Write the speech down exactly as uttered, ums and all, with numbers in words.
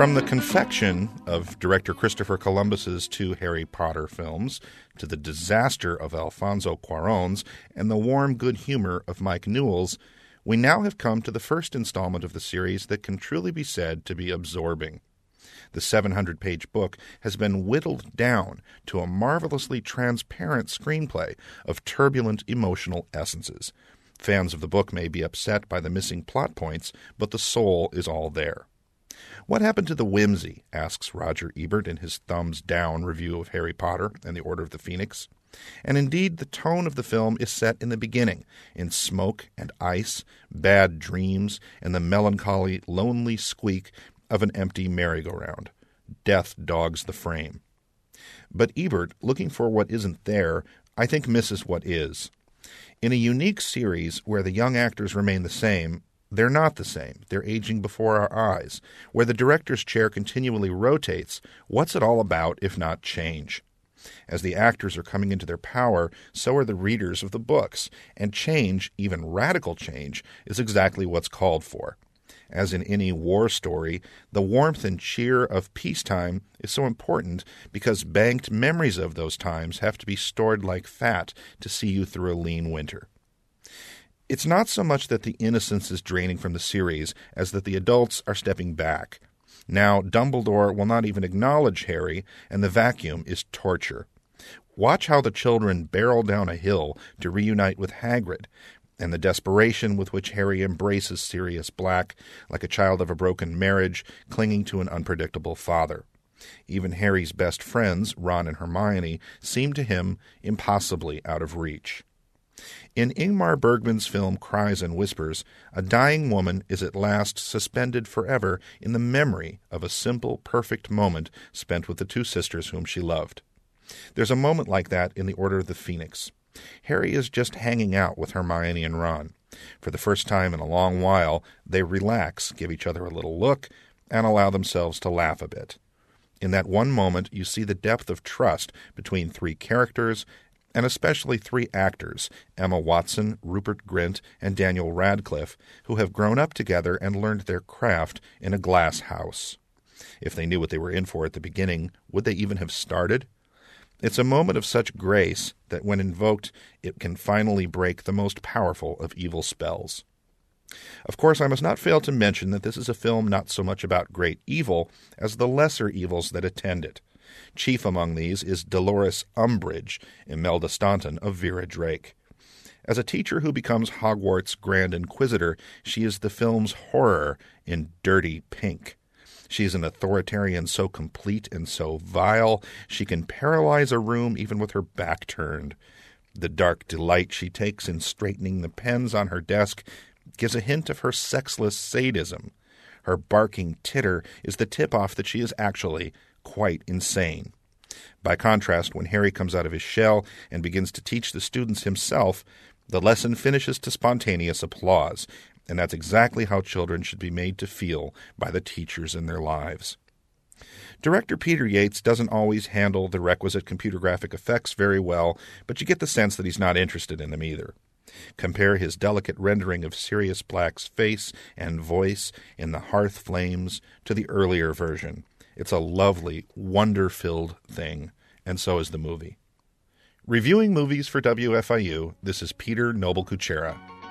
From the confection of director Christopher Columbus's two Harry Potter films to the disaster of Alfonso Cuarón's and the warm good humor of Mike Newell's, we now have come to the first installment of the series that can truly be said to be absorbing. The seven hundred page book has been whittled down to a marvelously transparent screenplay of turbulent emotional essences. Fans of the book may be upset by the missing plot points, but the soul is all there. What happened to the whimsy, asks Roger Ebert in his thumbs-down review of Harry Potter and the Order of the Phoenix. And indeed, the tone of the film is set in the beginning, in smoke and ice, bad dreams, and the melancholy, lonely squeak of an empty merry-go-round. Death dogs the frame. But Ebert, looking for what isn't there, I think misses what is. In a unique series where the young actors remain the same, they're not the same. They're aging before our eyes. Where the director's chair continually rotates, what's it all about if not change? As the actors are coming into their power, so are the readers of the books, and change, even radical change, is exactly what's called for. As in any war story, the warmth and cheer of peacetime is so important because banked memories of those times have to be stored like fat to see you through a lean winter. It's not so much that the innocence is draining from the series as that the adults are stepping back. Now Dumbledore will not even acknowledge Harry, and the vacuum is torture. Watch how the children barrel down a hill to reunite with Hagrid, and the desperation with which Harry embraces Sirius Black, like a child of a broken marriage, clinging to an unpredictable father. Even Harry's best friends, Ron and Hermione, seem to him impossibly out of reach. In Ingmar Bergman's film Cries and Whispers, a dying woman is at last suspended forever in the memory of a simple, perfect moment spent with the two sisters whom she loved. There's a moment like that in The Order of the Phoenix. Harry is just hanging out with Hermione and Ron. For the first time in a long while, they relax, give each other a little look, and allow themselves to laugh a bit. In that one moment, you see the depth of trust between three characters, and especially three actors, Emma Watson, Rupert Grint, and Daniel Radcliffe, who have grown up together and learned their craft in a glass house. If they knew what they were in for at the beginning, would they even have started? It's a moment of such grace that when invoked, it can finally break the most powerful of evil spells. Of course, I must not fail to mention that this is a film not so much about great evil as the lesser evils that attend it. Chief among these is Dolores Umbridge, Imelda Staunton of Vera Drake. As a teacher who becomes Hogwarts Grand Inquisitor, she is the film's horror in Dirty Pink. She is an authoritarian so complete and so vile, she can paralyze a room even with her back turned. The dark delight she takes in straightening the pens on her desk gives a hint of her sexless sadism. Her barking titter is the tip-off that she is actually quite insane. By contrast, when Harry comes out of his shell and begins to teach the students himself, the lesson finishes to spontaneous applause, and that's exactly how children should be made to feel by the teachers in their lives. Director Peter Yates doesn't always handle the requisite computer graphic effects very well, but you get the sense that he's not interested in them either. Compare his delicate rendering of Sirius Black's face and voice in The Hearth Flames to the earlier version. It's a lovely, wonder-filled thing, and so is the movie. Reviewing movies for W F I U, this is Peter Noble Kuchera.